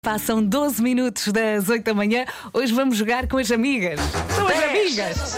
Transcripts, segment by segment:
Passam 12 minutos das 8 da manhã. Hoje vamos jogar com as amigas. São as amigas.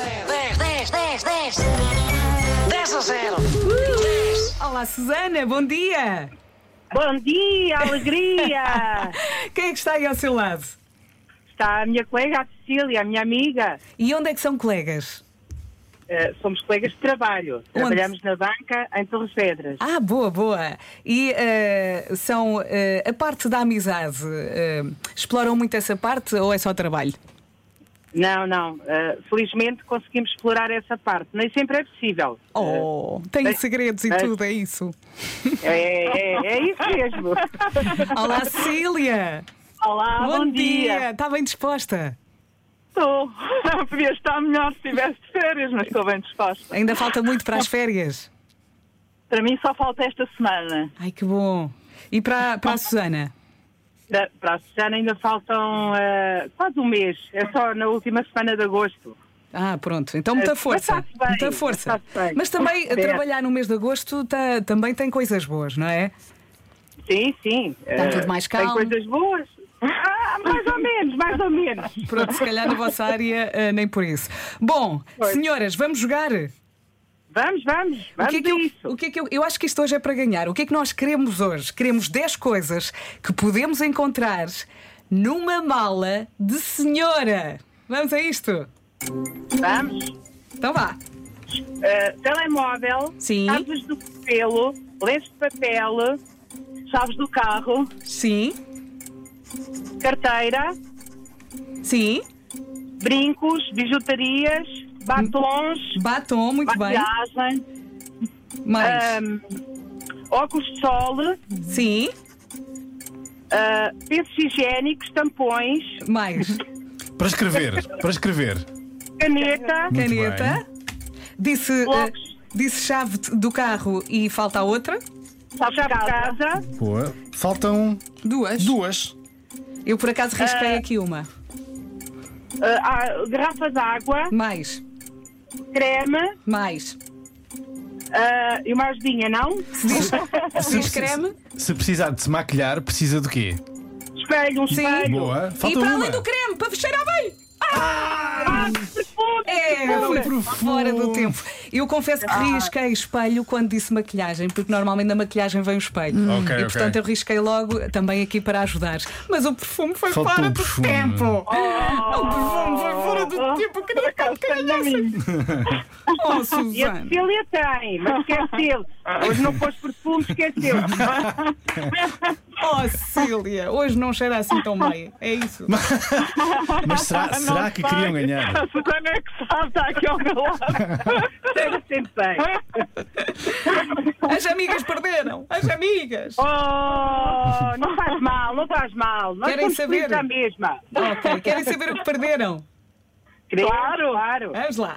10 a 0. Olá, Susana, bom dia. Bom dia, alegria! Quem é que está aí ao seu lado? Está a minha colega, a Cecília, a minha amiga. E onde é que são colegas? Somos colegas de trabalho. Trabalhamos na banca em Torres Vedras. Ah, boa, boa. E são a parte da amizade. Exploram muito essa parte ou é só trabalho? Não. Felizmente conseguimos explorar essa parte. Nem sempre é possível. Tem segredos e tudo, é isso? É isso mesmo. Olá, Cecília. Olá, bom dia. Está bem disposta? Estou. Podia estar melhor se estivesse de férias, mas estou bem disposta. Ainda falta muito para as férias? Para mim só falta esta semana. Ai, que bom. E para a Susana? Para a Susana ainda faltam quase um mês. É só na última semana de agosto. Ah, pronto. Então muita força. Mas Muita força. Mas também trabalhar no mês de agosto também tem coisas boas, não é? Sim. Está tudo mais calmo. Tem coisas boas. Mais ou menos. Pronto, se calhar na vossa área nem por isso. Bom, senhoras, vamos jogar? Vamos O que é que eu acho que isto hoje é para ganhar. O que é que nós queremos hoje? Queremos 10 coisas que podemos encontrar numa mala de senhora. Vamos a isto? Vamos. Então vá. Telemóvel, Sim. chaves do pelo, lenço de papel, chaves do carro, Sim. carteira, Sim. brincos, bijutarias, batons, Batom, muito bem. maquiagem, Mais. óculos de sol, Sim. pensos higiênicos, tampões, Mais. Para escrever. caneta, Muito Caneta. Disse, blocos, disse chave do carro e falta a outra? chave de casa, Boa. Faltam duas. Eu por acaso risquei aqui uma. garrafa de água, Mais. creme Mais. e uma ajudinha, não? Diz creme. Se precisar de se maquilhar, precisa do quê? Espelho, um Sim. espelho. Boa. E Falta para uma. além do creme, para cheirar bem. Perfume. Fui fora do tempo. Eu confesso que risquei espelho quando disse maquilhagem, porque normalmente na maquilhagem vem o espelho. Ok, E portanto ok. eu risquei logo também aqui para ajudar. Mas o perfume foi Faltou fora o do perfume. tempo. O perfume foi fora do tempo. Eu queria tanto que ganhasse. Oh, E a Susana. Cecília tem, mas esqueceu. Hoje não pôs perfume, esqueceu. Oh, Cecília, hoje não cheira assim tão bem. É isso. Mas será que queriam ganhar? A Susana é que sabe, está aqui ao meu lado. Cheira sempre bem. As amigas perderam. As amigas. Oh, não faz mal. Nós Querem somos saber? felizes à mesma. Ok, querem saber o que perderam? Claro. Vamos lá.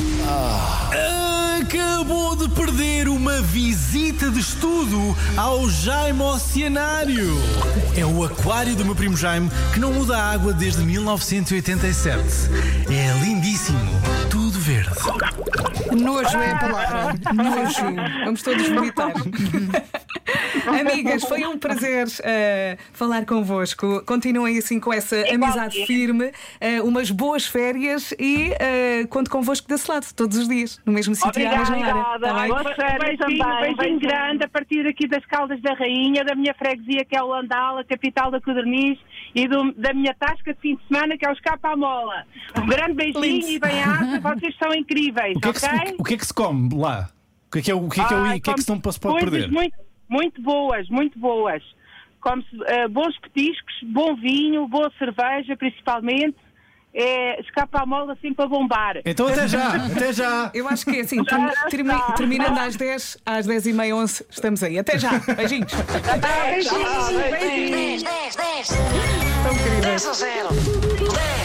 Acabou de perder uma visita de estudo ao Jaime Oceanário. É o aquário do meu primo Jaime que não muda a água desde 1987. É lindíssimo, tudo verde. Nojo é a palavra. Nojo. Vamos todos vomitar. Amigas, foi um prazer falar convosco. Continuem assim com essa amizade firme, umas boas férias e conto convosco desse lado, todos os dias, no mesmo sítio e à mesma hora. Tá bem? Beijinho grande a partir aqui das Caldas da Rainha, da minha freguesia que é o Landal, a capital da Codorniz, e da minha tasca de fim de semana que é o Escapa à Mola. Um grande beijinho Lindo. e bem-aja, vocês são incríveis, ok? O que é que se come lá? O que é que se não pode perder? Muito boas. Come-se bons petiscos, bom vinho, boa cerveja, principalmente. Escapa à mola sempre a bombar. Então até já. Eu acho que é assim, terminando às 10, às 10h30, 11, estamos aí. Até já. Beijinhos. Beijinhos. 10 a 0. 10.